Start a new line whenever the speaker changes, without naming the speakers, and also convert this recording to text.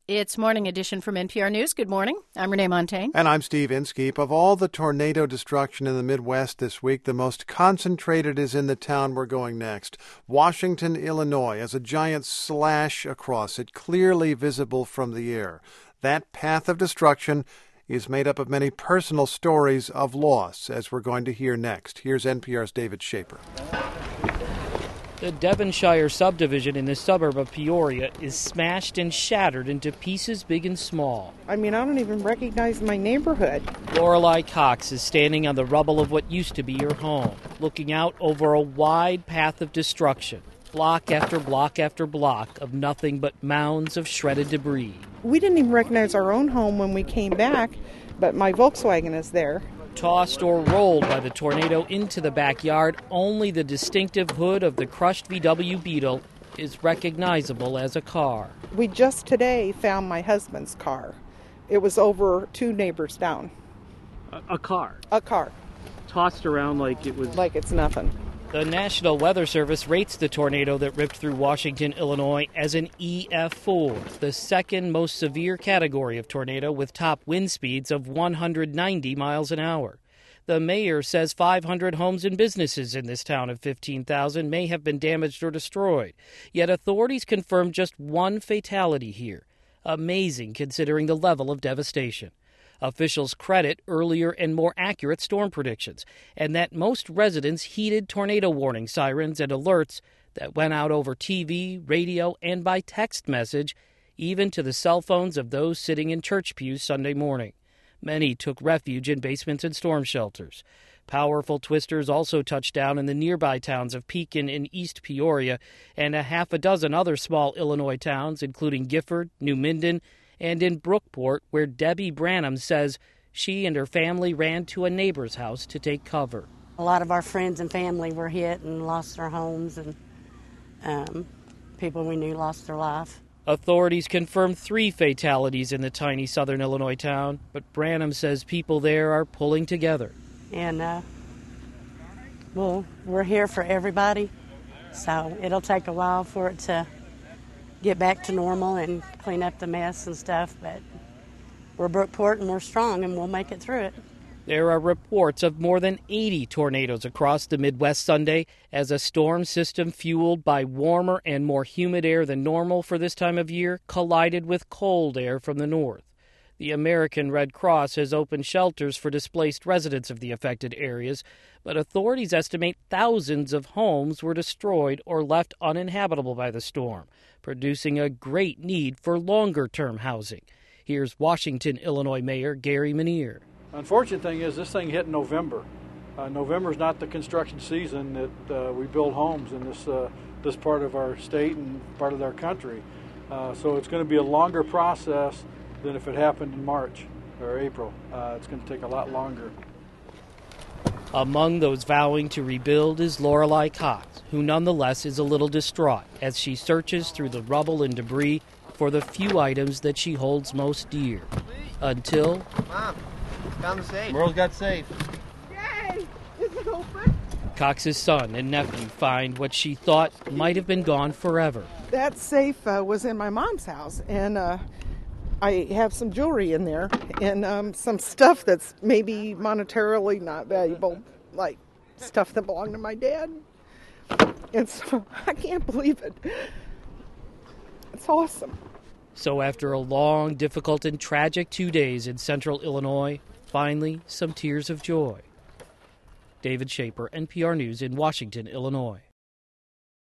It's Morning Edition from NPR News. Good morning. I'm Renee Montagne.
And I'm Steve Inskeep. Of all the tornado destruction in the Midwest this week, the most concentrated is in the town we're going next, Washington, Illinois, as a giant slash across it, clearly visible from the air. That path of destruction is made up of many personal stories of loss, as we're going to hear next. Here's NPR's David Schaper.
The Devonshire subdivision in the suburb of Peoria is smashed and shattered into pieces big and small.
I don't even recognize my neighborhood.
Lorelei Cox is standing on the rubble of what used to be her home, looking out over a wide path of destruction, block after block after block of nothing but mounds of shredded debris.
We didn't even recognize our own home when we came back, but my Volkswagen is there.
Tossed or rolled by the tornado into the backyard, only the distinctive hood of the crushed VW Beetle is recognizable as a car.
We just today found my husband's car. It was over 2 neighbors down.
A car?
A car.
Tossed around like it was...
Like it's nothing.
The National Weather Service rates the tornado that ripped through Washington, Illinois as an EF4, the second most severe category of tornado with top wind speeds of 190 miles an hour. The mayor says 500 homes and businesses in this town of 15,000 may have been damaged or destroyed. Yet authorities confirmed just 1 fatality here. Amazing considering the level of devastation. Officials credit earlier and more accurate storm predictions, and that most residents heeded tornado warning sirens and alerts that went out over TV, radio, and by text message, even to the cell phones of those sitting in church pews Sunday morning. Many took refuge in basements and storm shelters. Powerful twisters also touched down in the nearby towns of Pekin and East Peoria, and a half a dozen other small Illinois towns, including Gifford, New Minden, and in Brookport, where Debbie Branham says she and her family ran to a neighbor's house to take cover.
A lot of our friends and family were hit and lost their homes, and people we knew lost their life.
Authorities confirmed 3 fatalities in the tiny southern Illinois town, but Branham says people there are pulling together.
And, we're here for everybody, so it'll take a while for it to get back to normal and clean up the mess and stuff, but we're Brookport and we're strong and we'll make it through it.
There are reports of more than 80 tornadoes across the Midwest Sunday as a storm system fueled by warmer and more humid air than normal for this time of year collided with cold air from the north. The American Red Cross has opened shelters for displaced residents of the affected areas, but authorities estimate thousands of homes were destroyed or left uninhabitable by the storm, producing a great need for longer-term housing. Here's Washington, Illinois Mayor Gary Menier.
Unfortunate thing is this thing hit in November. November is not the construction season that we build homes in this part of our state and part of our country. So it's going to be a longer process than if it happened in March or April. It's going to take a lot longer.
Among those vowing to rebuild is Lorelei Cox, who nonetheless is a little distraught as she searches through the rubble and debris for the few items that she holds most dear. Until...
Mom, found the safe. Merle's got safe.
Yay! Is it open?
Cox's son and nephew find what she thought might have been gone forever.
That safe was in my mom's house, and I have some jewelry in there and some stuff that's maybe monetarily not valuable, like stuff that belonged to my dad. And so I can't believe it. It's awesome.
So after a long, difficult, and tragic 2 days in central Illinois, finally some tears of joy. David Schaper, NPR News in Washington, Illinois.